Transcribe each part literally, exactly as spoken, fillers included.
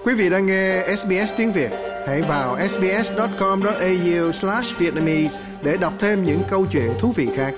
Quý vị đang nghe ét bê ét tiếng Việt. Hãy vào sbs chấm com chấm a u slash vietnamese để đọc thêm những câu chuyện thú vị khác.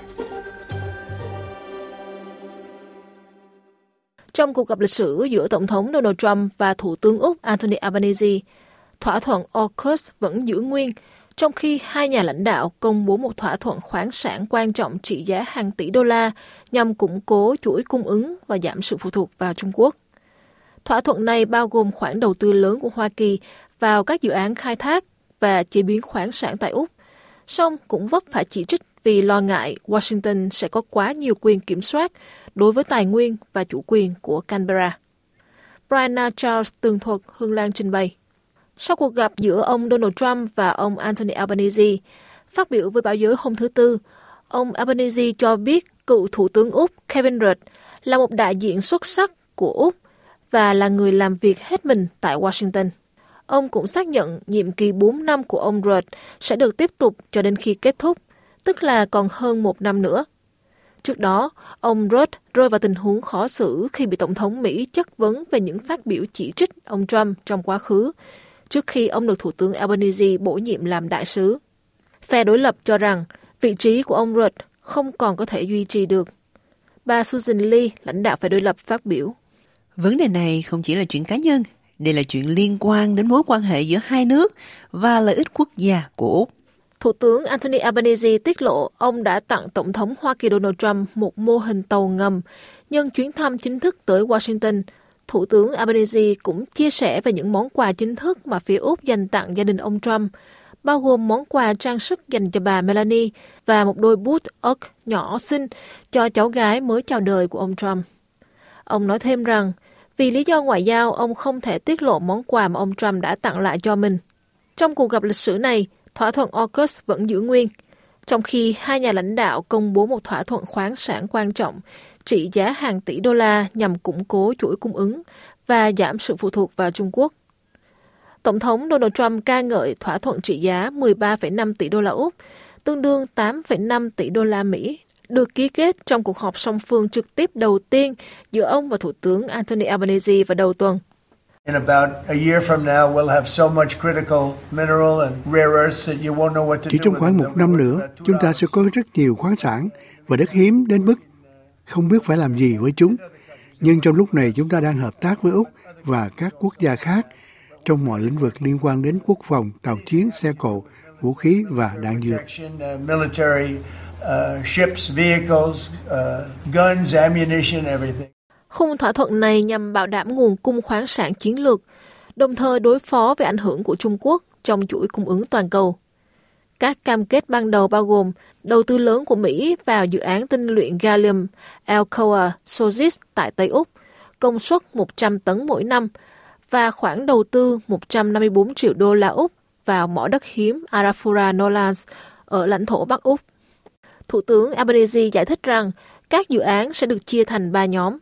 Trong cuộc gặp lịch sử giữa Tổng thống Donald Trump và Thủ tướng Úc Anthony Albanese, thỏa thuận AUKUS vẫn giữ nguyên, trong khi hai nhà lãnh đạo công bố một thỏa thuận khoáng sản quan trọng trị giá hàng tỷ đô la nhằm củng cố chuỗi cung ứng và giảm sự phụ thuộc vào Trung Quốc. Thỏa thuận này bao gồm khoản đầu tư lớn của Hoa Kỳ vào các dự án khai thác và chế biến khoáng sản tại Úc, song cũng vấp phải chỉ trích vì lo ngại Washington sẽ có quá nhiều quyền kiểm soát đối với tài nguyên và chủ quyền của Canberra. Brianna Charles tường thuật, Hương Lan trình bày. Sau cuộc gặp giữa ông Donald Trump và ông Anthony Albanese, phát biểu với báo giới hôm thứ Tư, ông Albanese cho biết cựu Thủ tướng Úc Kevin Rudd là một đại diện xuất sắc của Úc và là người làm việc hết mình tại Washington. Ông cũng xác nhận nhiệm kỳ bốn năm của ông Rudd sẽ được tiếp tục cho đến khi kết thúc, tức là còn hơn một năm nữa. Trước đó, ông Rudd rơi vào tình huống khó xử khi bị Tổng thống Mỹ chất vấn về những phát biểu chỉ trích ông Trump trong quá khứ, trước khi ông được Thủ tướng Albanese bổ nhiệm làm đại sứ. Phe đối lập cho rằng vị trí của ông Rudd không còn có thể duy trì được. Bà Susan Lee, lãnh đạo phe đối lập, phát biểu. Vấn đề này không chỉ là chuyện cá nhân, đây là chuyện liên quan đến mối quan hệ giữa hai nước và lợi ích quốc gia của Úc. Thủ tướng Anthony Albanese tiết lộ ông đã tặng Tổng thống Hoa Kỳ Donald Trump một mô hình tàu ngầm nhân chuyến thăm chính thức tới Washington. Thủ tướng Albanese cũng chia sẻ về những món quà chính thức mà phía Úc dành tặng gia đình ông Trump, bao gồm món quà trang sức dành cho bà Melania và một đôi bút ốc nhỏ xinh cho cháu gái mới chào đời của ông Trump. Ông nói thêm rằng, vì lý do ngoại giao, ông không thể tiết lộ món quà mà ông Trump đã tặng lại cho mình. Trong cuộc gặp lịch sử này, thỏa thuận AUKUS vẫn giữ nguyên, trong khi hai nhà lãnh đạo công bố một thỏa thuận khoáng sản quan trọng trị giá hàng tỷ đô la nhằm củng cố chuỗi cung ứng và giảm sự phụ thuộc vào Trung Quốc. Tổng thống Donald Trump ca ngợi thỏa thuận trị giá mười ba phẩy năm tỷ đô la Úc, tương đương tám phẩy năm tỷ đô la Mỹ, được ký kết trong cuộc họp song phương trực tiếp đầu tiên giữa ông và Thủ tướng Anthony Albanese vào đầu tuần. In about a year from now, we'll have so much critical mineral and rare earths that you won't know what to do. Chỉ trong khoảng một năm nữa, chúng ta sẽ có rất nhiều khoáng sản và đất hiếm đến mức không biết phải làm gì với chúng. Nhưng trong lúc này chúng ta đang hợp tác với Úc và các quốc gia khác trong mọi lĩnh vực liên quan đến quốc phòng, tàu chiến, xe cộ, vũ khí và đạn dược. Khung thỏa thuận này nhằm bảo đảm nguồn cung khoáng sản chiến lược, đồng thời đối phó với ảnh hưởng của Trung Quốc trong chuỗi cung ứng toàn cầu. Các cam kết ban đầu bao gồm đầu tư lớn của Mỹ vào dự án tinh luyện gallium Alcoa Solis tại Tây Úc, công suất một trăm tấn mỗi năm, và khoản đầu tư một trăm năm mươi bốn triệu đô la Úc vào mỏ đất hiếm Arafura Nolans ở lãnh thổ Bắc Úc. Thủ tướng Albanese giải thích rằng các dự án sẽ được chia thành ba nhóm.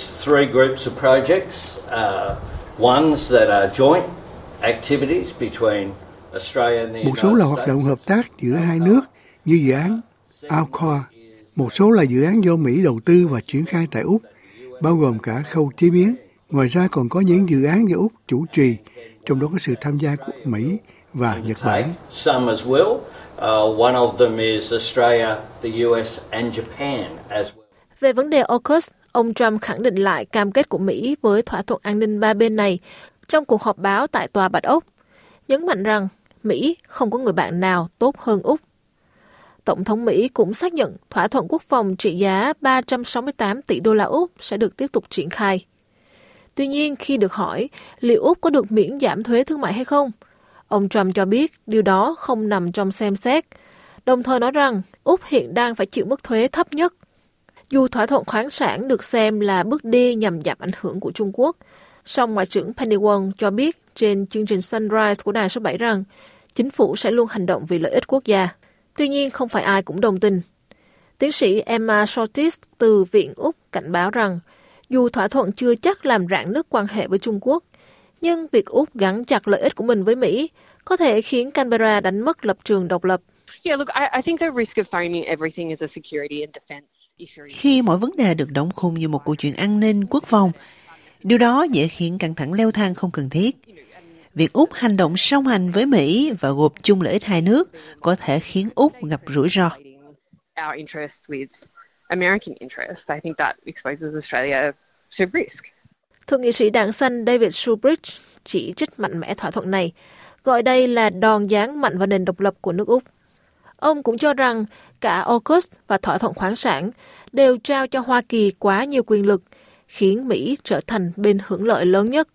Một số là hoạt động hợp tác giữa hai nước như dự án Alcoa, một số là dự án do Mỹ đầu tư và triển khai tại Úc, bao gồm cả khâu chế biến. Ngoài ra còn có những dự án do Úc chủ trì, trong đó có sự tham gia của Mỹ và Nhật Bản. Về vấn đề AUKUS, ông Trump khẳng định lại cam kết của Mỹ với thỏa thuận an ninh ba bên này trong cuộc họp báo tại Tòa Bạch Ốc, nhấn mạnh rằng Mỹ không có người bạn nào tốt hơn Úc. Tổng thống Mỹ cũng xác nhận thỏa thuận quốc phòng trị giá ba trăm sáu mươi tám tỷ đô la Úc sẽ được tiếp tục triển khai. Tuy nhiên, khi được hỏi liệu Úc có được miễn giảm thuế thương mại hay không, ông Trump cho biết điều đó không nằm trong xem xét, đồng thời nói rằng Úc hiện đang phải chịu mức thuế thấp nhất. Dù thỏa thuận khoáng sản được xem là bước đi nhằm giảm ảnh hưởng của Trung Quốc, song Ngoại trưởng Penny Wong cho biết trên chương trình Sunrise của Đài số bảy rằng chính phủ sẽ luôn hành động vì lợi ích quốc gia. Tuy nhiên, không phải ai cũng đồng tình. Tiến sĩ Emma Shortis từ Viện Úc cảnh báo rằng dù thỏa thuận chưa chắc làm rạn nứt quan hệ với Trung Quốc, nhưng việc Úc gắn chặt lợi ích của mình với Mỹ có thể khiến Canberra đánh mất lập trường độc lập. Khi mọi vấn đề được đóng khung như một câu chuyện an ninh, quốc phòng, Điều đó dễ khiến căng thẳng leo thang không cần thiết. Việc Úc hành động song hành với Mỹ và gộp chung lợi ích hai nước có thể khiến Úc gặp rủi ro. Thượng nghị sĩ Đảng Xanh David Shubridge chỉ trích mạnh mẽ thỏa thuận này, gọi đây là đòn giáng mạnh vào nền độc lập của nước Úc. Ông cũng cho rằng cả AUKUS và thỏa thuận khoáng sản đều trao cho Hoa Kỳ quá nhiều quyền lực, khiến Mỹ trở thành bên hưởng lợi lớn nhất.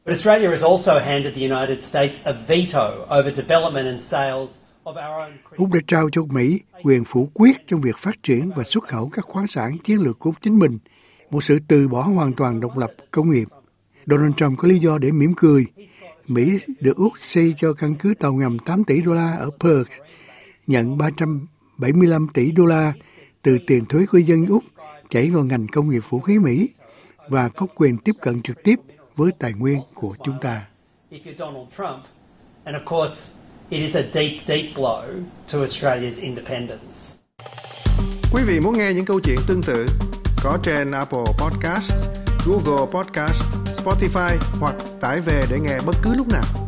Úc đã trao cho Mỹ quyền phủ quyết trong việc phát triển và xuất khẩu các khoáng sản chiến lược của chính mình, một sự từ bỏ hoàn toàn độc lập công nghiệp. Donald Trump có lý do để mỉm cười. Mỹ được Úc xây cho căn cứ tàu ngầm tám tỷ đô la ở Perth, nhận ba trăm bảy mươi lăm tỷ đô la từ tiền thuế của dân Úc chảy vào ngành công nghiệp vũ khí Mỹ và có quyền tiếp cận trực tiếp với tài nguyên của chúng ta. Quý vị muốn nghe những câu chuyện tương tự có trên Apple Podcast, Google Podcast, Spotify hoặc tải về để nghe bất cứ lúc nào.